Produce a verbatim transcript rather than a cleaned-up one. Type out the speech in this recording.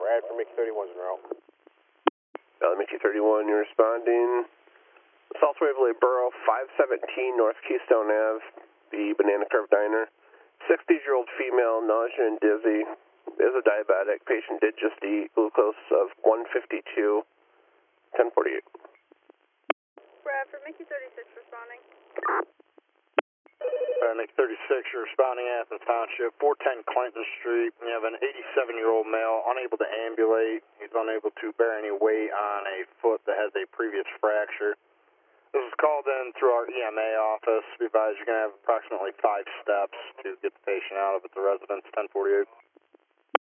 Brad from Mickey thirty-one's en route. Uh, Mickey thirty-one, you're responding. South Waverly Borough, five seventeen North Keystone Ave, the Banana Curve Diner. sixty-year-old female, nausea and dizzy, is a diabetic. Patient did just eat, glucose of one fifty-two, ten forty-eight. Brad from Mickey thirty-six responding. Uh, Mickey thirty-six, you're responding Athens Township, four ten Clinton Street. You have an eighty-seven-year-old male unable to ambulate. He's unable to bear any weight on a foot that has a previous fracture. This is called in through our E M A office. Be advised you're going to have approximately five steps to get the patient out of at the residence, ten forty-eight.